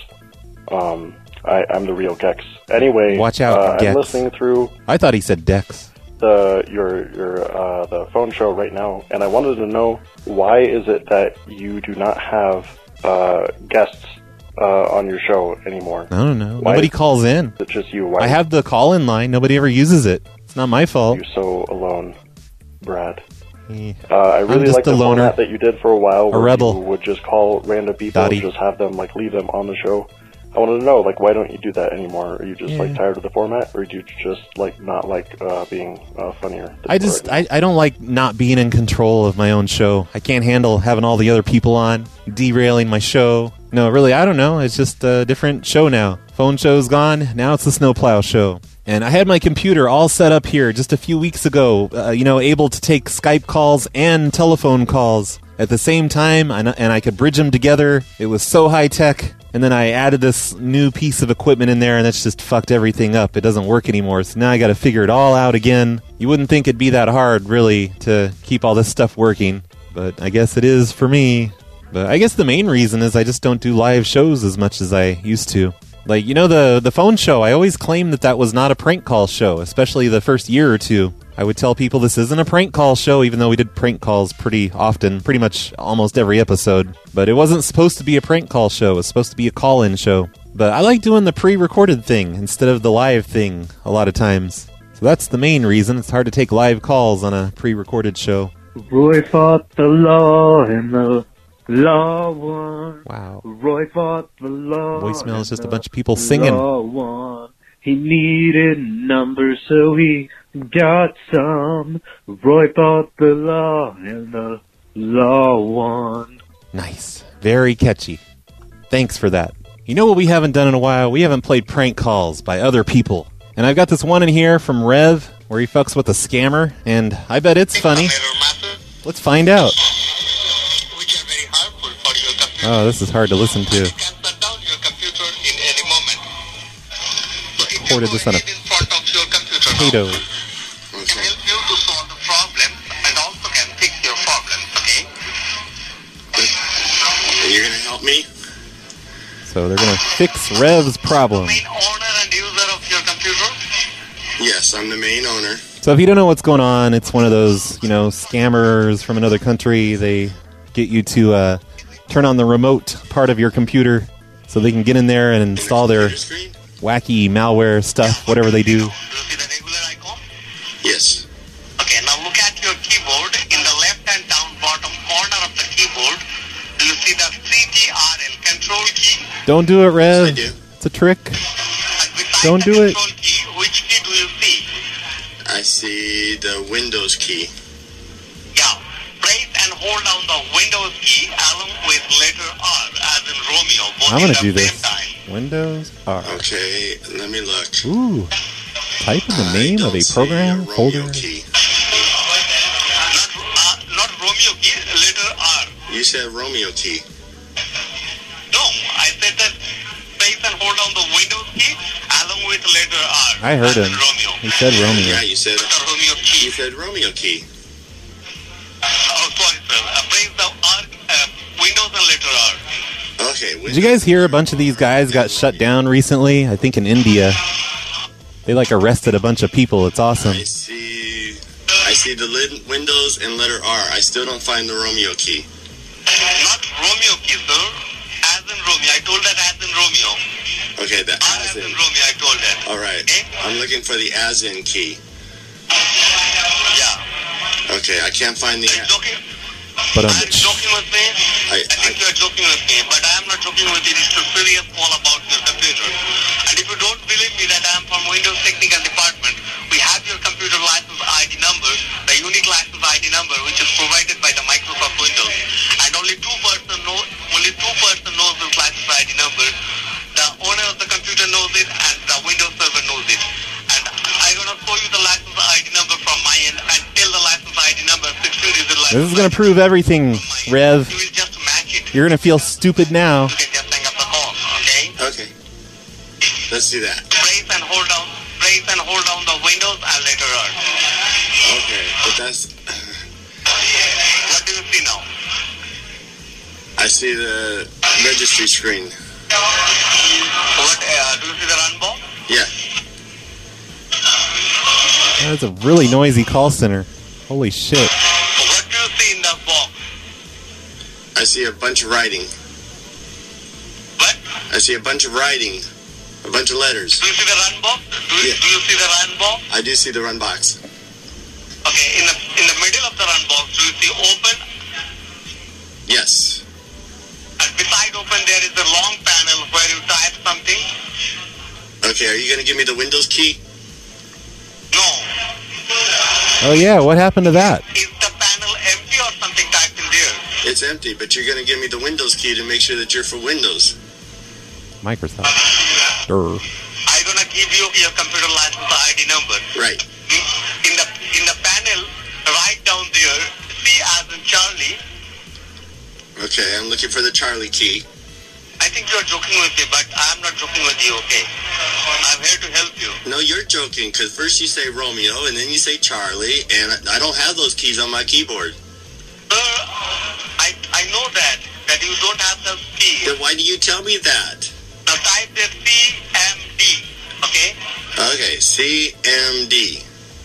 Um, I, I'm the real Gex. Anyway, Watch out, uh, Gex. I'm listening through I thought he said Dex. the your your uh, the phone show right now, and I wanted to know why is it that you do not have uh, guests uh, on your show anymore? I don't know. Why Nobody is calls in. it just you? Why I have the call-in line. Nobody ever uses it. It's not my fault. You're so alone, Brad. Yeah. Uh, I I'm really just like a the loner. format that you did for a while, A where rebel. you would just call random people Dottie. and just have them like leave them on the show. I wanted to know, like, why don't you do that anymore? Are you just like Yeah. tired of the format, or do you just like not like uh, being uh, funnier? than I you are just, right I, I don't like not being in control of my own show. I can't handle having all the other people on, derailing my show. No, really, I don't know. It's just a different show now. Phone show's gone. Now it's the Snowplow show. And I had my computer all set up here just a few weeks ago, uh, you know, able to take Skype calls and telephone calls at the same time, and, and I could bridge them together. It was so high-tech. And then I added this new piece of equipment in there, and that's just fucked everything up. It doesn't work anymore, so now I gotta figure it all out again. You wouldn't think it'd be that hard, really, to keep all this stuff working. But I guess it is for me. But I guess the main reason is I just don't do live shows as much as I used to. Like, you know, the the phone show, I always claimed that that was not a prank call show, especially the first year or two. I would tell people this isn't a prank call show, even though we did prank calls pretty often, pretty much almost every episode. But it wasn't supposed to be a prank call show. It was supposed to be a call-in show. But I like doing the pre-recorded thing instead of the live thing a lot of times. So that's the main reason. It's hard to take live calls on a pre-recorded show. Roy fought the law and the law won. Wow. Roy fought the law. Voicemail is just a bunch of and people the singing. law won. He needed numbers, so he got some. Roy fought the law and the law won. Nice. Very catchy. Thanks for that. You know what we haven't done in a while? We haven't played prank calls by other people. And I've got this one in here from Rev, where he fucks with a scammer, and I bet it's funny. Let's find out. Oh, this is hard to listen to. Recorded this on a potato. So they're going to fix Rev's problem. Yes, I'm the main owner. So if you don't know what's going on, it's one of those, you know, scammers from another country. They get you to uh, turn on the remote part of your computer so they can get in there and install their wacky malware stuff, whatever they do. Yes. Okay, now look at your keyboard. In the left-hand down bottom corner of the keyboard, do you see the C T R L control key? Don't do it, Rev. It's a trick. Don't do it. Key, which key do you see? I see the Windows key. Yeah. Press and hold down the Windows key along with letter R as in Romeo. Both I'm in going the to do this. same time. Windows R. Okay, let me look. Ooh. Type in the name of a program folder. Not, uh, not Romeo key, letter R. You said Romeo key. No, I said that press and hold down the Windows key along with letter R. I heard him. He said Romeo. Yeah, you said Romeo key. You said Romeo key. Oh, sorry, sir. Uh, press the R, uh, Windows and letter R. Okay. Did you guys hear a bunch of these guys got shut down recently? I think in India. They like arrested a bunch of people. It's awesome. I see. I see the lid, Windows and letter R. I still don't find the Romeo key. Not Romeo key, sir. As in Romeo. I told that as in Romeo. Okay, the R as in. Romeo, I told that. All right. I'm looking for the as in key. Yeah. Okay, I can't find the. But um, Are you joking with me? I, I think you are joking with me, but I am not joking with you. It's a serious call about your computer. And if you don't believe me that I am from Windows Technical Department, we have your computer license I D number, the unique license I D number, which is provided by the Microsoft Windows. And only two person know, only two person knows this license I D number. The owner of the computer knows it, and the Windows server knows it. And I'm gonna show you the license I D number from my end, and tell the license I D number sixteen digit license. this is going to prove everything, Rev. You're going to feel stupid now. Okay. Let's do that. Press and hold down, press and hold down the Windows and letter R. Okay, but that's. What do you see now? I see the registry screen. What? Uh, do you see the run box? Yeah. That's a really noisy call center. Holy shit. What do you see in the box? I see a bunch of writing. What? I see a bunch of writing. A bunch of letters. Do you see the run box? Do you, Yeah. do you see the run box? I do see the run box. Okay, in the in the middle of the run box, do you see open? Yes. And beside open, there is a long panel where you type something. Okay, are you going to give me the Windows key? No. Oh, yeah. What happened to that? Is the panel empty or something typed in there? It's empty, but you're going to give me the Windows key to make sure that you're for Windows. Microsoft. Durr. I'm gonna give you your computer license I D number. Right. In the in the panel, right down there, C as in Charlie. Okay, I'm looking for the Charlie key. I think you're joking with me, but I'm not joking with you, okay? I'm here to help you. No, you're joking, because first you say Romeo, and then you say Charlie, and I, I don't have those keys on my keyboard. Sir, I, I know that, that you don't have the key. Then why do you tell me that? Now type there C M D, okay? Okay, C M D.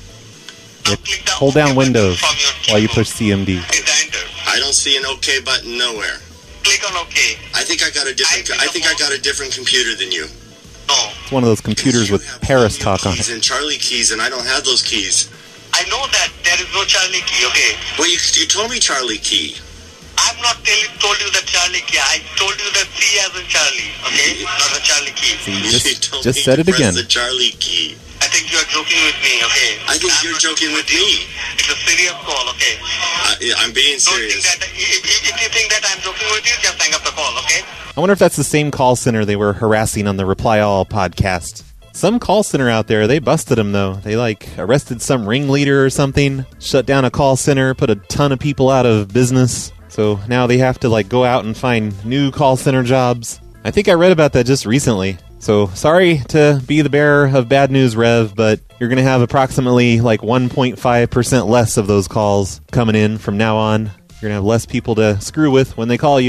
Yep. Hold down Windows while you push C M D. I don't see an OK button nowhere. Click on OK. I think I got a different. I think I got a different computer than you. No. It's one of those computers with Paris talk on Keys it. and Charlie keys, and I don't have those keys. I know that there is no Charlie key, okay? Well, you, you told me Charlie key. I'm not tell, told you the Charlie key. I told you the C as in Charlie, okay? Not the Charlie key. See, You just, told just me said to it press again. the Charlie key. I think you are joking with me, okay? I think you're joking with me. It's a serious call, okay? I, yeah, I'm being serious. That, if, if you think that I'm joking with you, just hang up the call, okay? I wonder if that's the same call center they were harassing on the Reply All podcast. Some call center out there, they busted them, though. They, like, arrested some ringleader or something, shut down a call center, put a ton of people out of business. So now they have to, like, go out and find new call center jobs. I think I read about that just recently. So sorry to be the bearer of bad news, Rev, but you're going to have approximately, like, one point five percent less of those calls coming in from now on. You're going to have less people to screw with when they call you.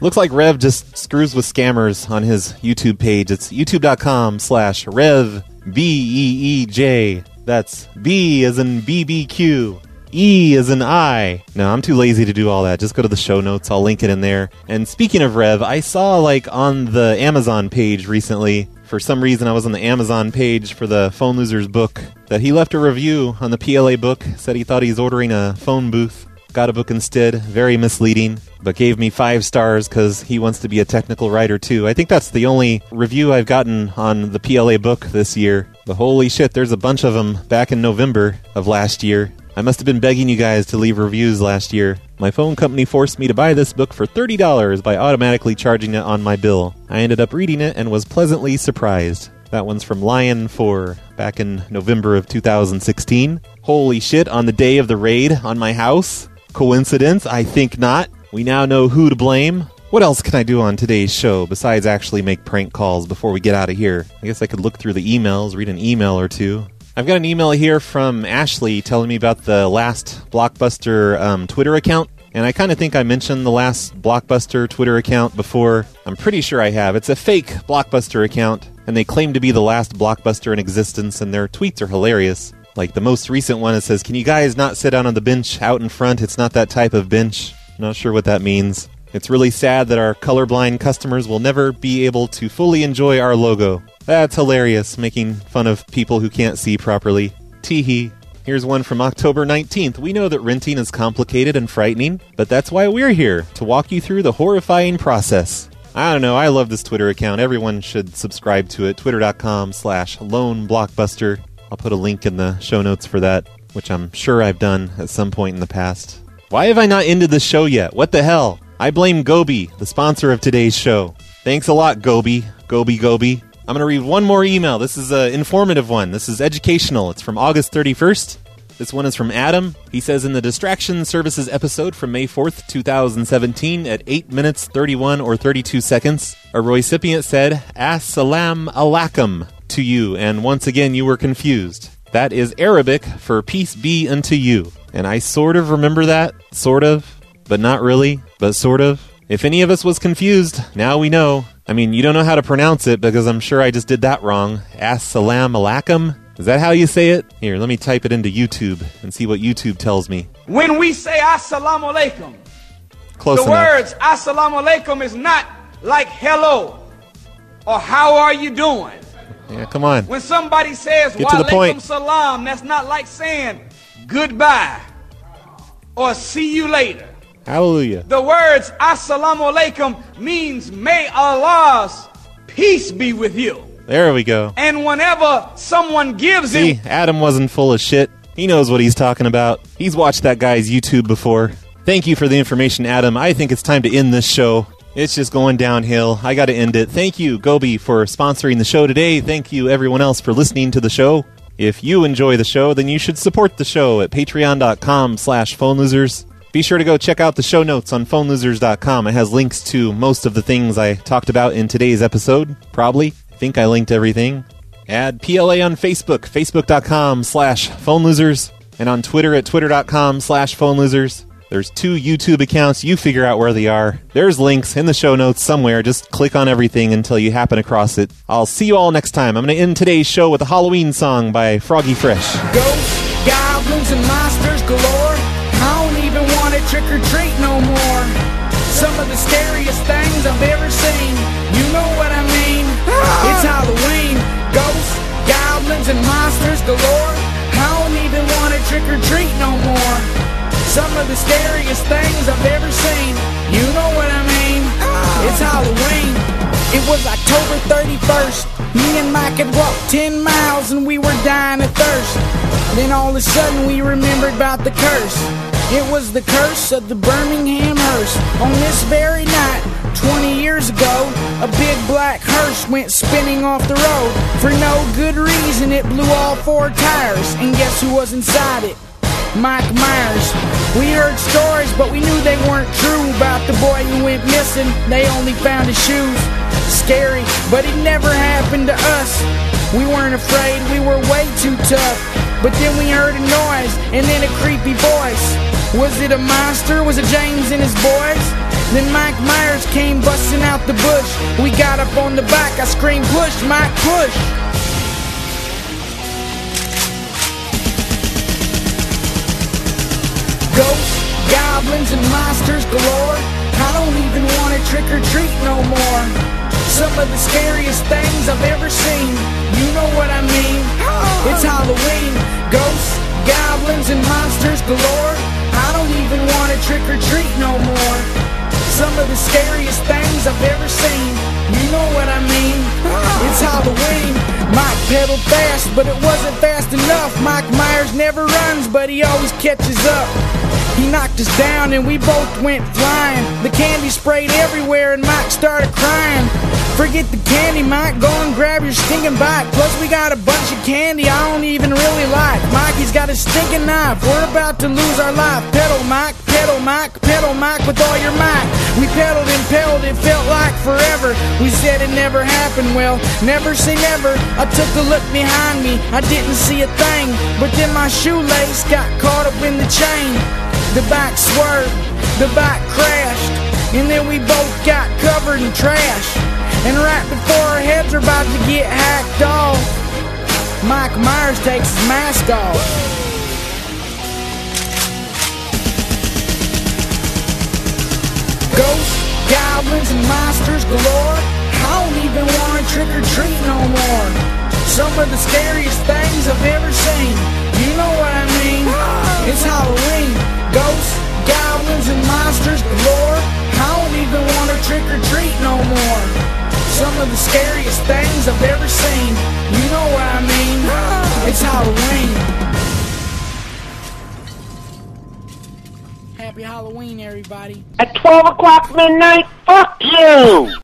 Looks like Rev just screws with scammers on his YouTube page. It's youtube.com slash Rev B E E J. That's B as in B B Q. E as in I. No, I'm too lazy to do all that. Just go to the show notes. I'll link it in there. And speaking of Rev, I saw like on the Amazon page recently, for some reason I was on the Amazon page for the Phone Losers book, that he left a review on the P L A book, said he thought he's ordering a phone booth. Got a book instead. Very misleading, but gave me five stars because he wants to be a technical writer too. I think that's the only review I've gotten on the P L A book this year. But holy shit, there's a bunch of them back in November of last year. I must have been begging you guys to leave reviews last year. My phone company forced me to buy this book for thirty dollars by automatically charging it on my bill. I ended up reading it and was pleasantly surprised. That one's from Lion four, back in November of two thousand sixteen. Holy shit, on the day of the raid on my house? Coincidence? I think not. We now know who to blame. What else can I do on today's show besides actually make prank calls before we get out of here? I guess I could look through the emails, read an email or two. I've got an email here from Ashley telling me about the last Blockbuster um, Twitter account. And I kind of think I mentioned the last Blockbuster Twitter account before. I'm pretty sure I have. It's a fake Blockbuster account, and they claim to be the last Blockbuster in existence, and their tweets are hilarious. Like the most recent one, it says, "Can you guys not sit down on the bench out in front? It's not that type of bench." I'm not sure what that means. It's really sad that our colorblind customers will never be able to fully enjoy our logo. That's hilarious, making fun of people who can't see properly. Tee-hee. Here's one from October nineteenth. We know that renting is complicated and frightening, but that's why we're here, to walk you through the horrifying process. I don't know, I love this Twitter account. Everyone should subscribe to it. Twitter.com slash Lone Blockbuster. I'll put a link in the show notes for that, which I'm sure I've done at some point in the past. Why have I not ended the show yet? What the hell? I blame Gobi, the sponsor of today's show. Thanks a lot, Gobi. Gobi, Gobi. I'm going to read one more email. This is an informative one. This is educational. It's from August thirty-first. This one is from Adam. He says, in the Distraction Services episode from May fourth, twenty seventeen, at eight minutes, thirty-one or thirty-two seconds, a recipient said, As-salam alaikum to you, and once again you were confused. That is Arabic for peace be unto you. And I sort of remember that, sort of, but not really, but sort of. If any of us was confused, now we know. I mean, you don't know how to pronounce it because I'm sure I just did that wrong. As-salam alaikum? Is that how you say it? Here, let me type it into YouTube and see what YouTube tells me. When we say assalamu alaikum, Close the enough. words assalamu alaikum is not like hello or how are you doing. Yeah, come on. When somebody says Get to the wa point. alaikum salam, that's not like saying goodbye or see you later. Hallelujah. The words assalamu alaikum means may Allah's peace be with you. There we go. And whenever someone gives See, him... Adam wasn't full of shit. He knows what he's talking about. He's watched that guy's YouTube before. Thank you for the information, Adam. I think it's time to end this show. It's just going downhill. I got to end it. Thank you, Gobi, for sponsoring the show today. Thank you, everyone else, for listening to the show. If you enjoy the show, then you should support the show at patreon.com slash phone losers. Be sure to go check out the show notes on phone losers dot com. It has links to most of the things I talked about in today's episode. Probably. I think I linked everything. Add P L A on Facebook, facebook.com slash phone losers, and on Twitter at twitter.com slash phone losers. There's two YouTube accounts. You figure out where they are. There's links in the show notes somewhere. Just click on everything until you happen across it. I'll see you all next time. I'm going to end today's show with a Halloween song by Froggy Fresh. Ghosts, goblins, and monsters galore. I don't even want to trick or treat no more. Some of the scariest things I've ever seen. You know what I mean? It's Halloween. Ghosts, goblins, and monsters galore. I don't even want to trick or treat no more. Some of the scariest things I've ever seen. You know what I mean? It's Halloween. It was October thirty-first. Me and Mike had walked ten miles and we were dying of thirst. Then all of a sudden we remembered about the curse. It was the curse of the Birmingham hearse. On this very night, twenty years ago, a big black hearse went spinning off the road. For no good reason, it blew all four tires. And guess who was inside it? Mike Myers. We heard stories, but we knew they weren't true. About the boy who went missing, they only found his shoes. Scary, but it never happened to us. We weren't afraid, we were way too tough. But then we heard a noise, and then a creepy voice. Was it a monster? Was it James and his boys? Then Mike Myers came busting out the bush. We got up on the back, I screamed, push, Mike, push. Ghosts, goblins, and monsters galore. I don't even want to trick or treat no more. Some of the scariest things I've ever seen. You know what I mean? It's Halloween. Ghosts, goblins, and monsters galore. I don't even want to trick or treat no more. Some of the scariest things I've ever seen. You know what I mean? It's Halloween. Mike pedaled fast, but it wasn't fast enough. Mike Myers never runs, but he always catches up. He knocked us down and we both went flying. The candy sprayed everywhere and Mike started crying. Forget the candy, Mike, go and grab your stinking bite. Plus we got a bunch of candy I don't even really like. Mikey's got a stinking knife, we're about to lose our life. Pedal, Mike, pedal, Mike, pedal, Mike, with all your might. We pedaled and pedaled, it felt like forever. We said it never happened, well, never say never. I took a look behind me, I didn't see a thing. But then my shoelace got caught up in the chain. The bike swerved, the bike crashed, and then we both got covered in trash. And right before our heads were about to get hacked off, Mike Myers takes his mask off. Ghosts, goblins, and monsters galore. I don't even want to trick or treat no more. Some of the scariest things I've ever seen. You know what I mean? It's Halloween. Ghosts, goblins, and monsters galore. I don't even want to trick or treat no more. Some of the scariest things I've ever seen. You know what I mean? It's Halloween. Happy Halloween, everybody. At twelve o'clock midnight, fuck you!